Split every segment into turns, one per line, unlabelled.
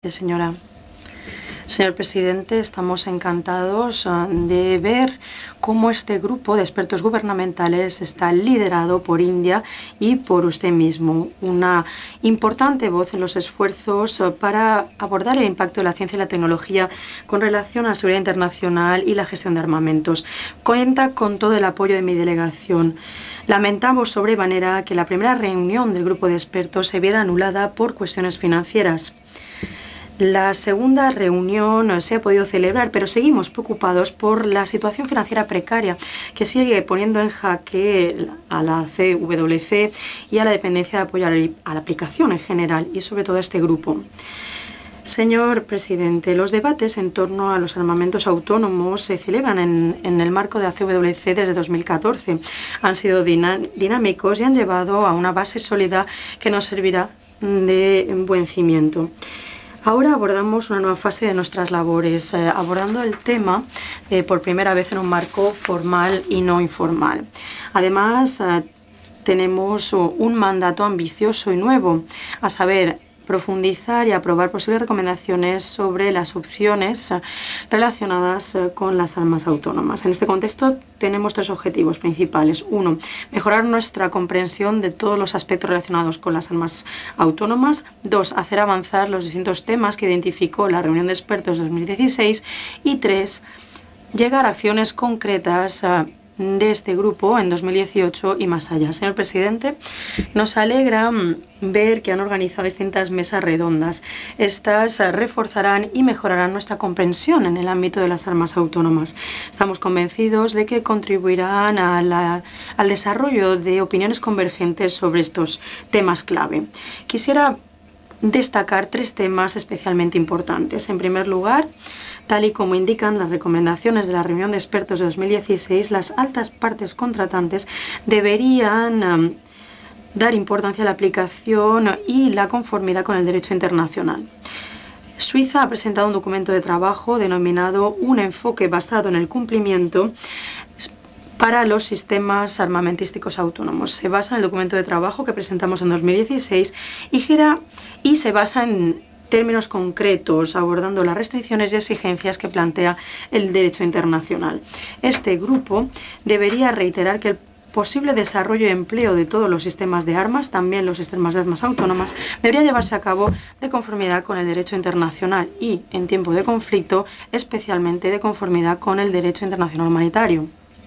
Señora. Señor presidente, estamos encantados de ver cómo este grupo de expertos gubernamentales está liderado por India y por usted mismo, una importante voz en los esfuerzos para abordar el impacto de la ciencia y la tecnología con relación a la seguridad internacional y la gestión de armamentos. Cuenta con todo el apoyo de mi delegación. Lamentamos sobremanera que la primera reunión del grupo de expertos se viera anulada por cuestiones financieras. La segunda reunión se ha podido celebrar, pero seguimos preocupados por la situación financiera precaria que sigue poniendo en jaque a la CWC y a la dependencia de apoyo a la aplicación en general y sobre todo a este grupo. Señor presidente, los debates en torno a los armamentos autónomos se celebran en el marco de la CWC desde 2014. Han sido dinámicos y han llevado a una base sólida que nos servirá de buen cimiento. Ahora abordamos una nueva fase de nuestras labores, abordando el tema por primera vez en un marco formal y no informal. Además, tenemos un mandato ambicioso y nuevo, a saber, profundizar y aprobar posibles recomendaciones sobre las opciones relacionadas con las armas autónomas. En este contexto tenemos tres objetivos principales. Uno, mejorar nuestra comprensión de todos los aspectos relacionados con las armas autónomas. Dos, hacer avanzar los distintos temas que identificó la reunión de expertos de 2016. Y tres, llegar a acciones concretas de este grupo en 2018 y más allá. Señor presidente, nos alegra ver que han organizado distintas mesas redondas. Estas reforzarán y mejorarán nuestra comprensión en el ámbito de las armas autónomas. Estamos convencidos de que contribuirán al desarrollo de opiniones convergentes sobre estos temas clave. Quisiera destacar tres temas especialmente importantes. En primer lugar, tal y como indican las recomendaciones de la reunión de expertos de 2016, las altas partes contratantes deberían dar importancia a la aplicación y la conformidad con el derecho internacional. Suiza ha presentado un documento de trabajo denominado Un enfoque basado en el cumplimiento para los sistemas armamentísticos autónomos. Se basa en el documento de trabajo que presentamos en 2016 y se basa en términos concretos, abordando las restricciones y exigencias que plantea el derecho internacional. Este grupo debería reiterar que el posible desarrollo y empleo de todos los sistemas de armas, también los sistemas de armas autónomas, debería llevarse a cabo de conformidad con el derecho internacional y, en tiempo de conflicto, especialmente de conformidad con el derecho internacional humanitario.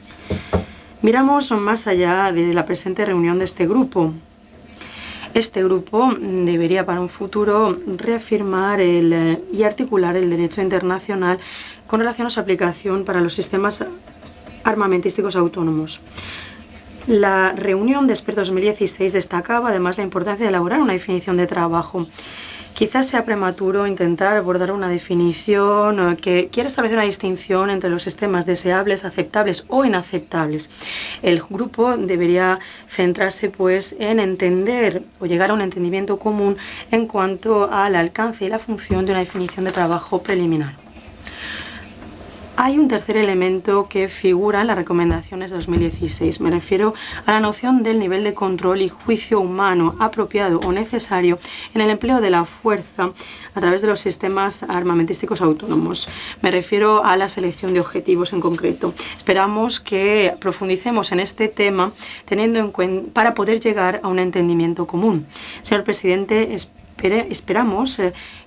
Miramos más allá de la presente reunión de este grupo. Este grupo debería para un futuro reafirmar y articular el derecho internacional con relación a su aplicación para los sistemas armamentísticos autónomos. La reunión de expertos 2016 destacaba además la importancia de elaborar una definición de trabajo. Quizás sea prematuro intentar abordar una definición que quiera establecer una distinción entre los sistemas deseables, aceptables o inaceptables. El grupo debería centrarse pues en entender o llegar a un entendimiento común en cuanto al alcance y la función de una definición de trabajo preliminar. Hay un tercer elemento que figura en las recomendaciones de 2016. Me refiero a la noción del nivel de control y juicio humano apropiado o necesario en el empleo de la fuerza a través de los sistemas armamentísticos autónomos. Me refiero a la selección de objetivos en concreto. Esperamos que profundicemos en este tema para poder llegar a un entendimiento común. Señor presidente, esperamos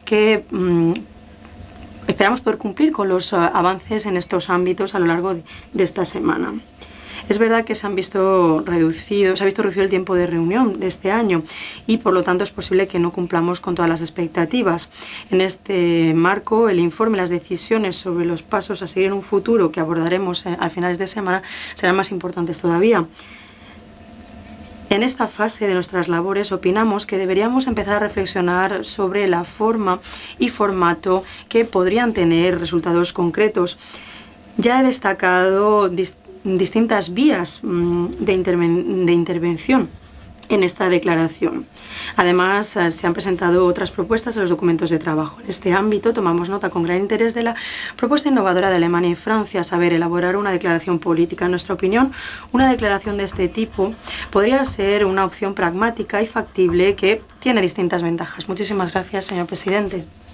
poder cumplir con los avances en estos ámbitos a lo largo de esta semana. Es verdad que se ha visto reducido el tiempo de reunión de este año y por lo tanto es posible que no cumplamos con todas las expectativas. En este marco, el informe y las decisiones sobre los pasos a seguir en un futuro que abordaremos a finales de semana serán más importantes todavía. En esta fase de nuestras labores opinamos que deberíamos empezar a reflexionar sobre la forma y formato que podrían tener resultados concretos. Ya he destacado distintas vías de intervención en esta declaración. Además, se han presentado otras propuestas en los documentos de trabajo. En este ámbito tomamos nota con gran interés de la propuesta innovadora de Alemania y Francia, a saber, elaborar una declaración política. En nuestra opinión, una declaración de este tipo podría ser una opción pragmática y factible que tiene distintas ventajas. Muchísimas gracias, señor presidente.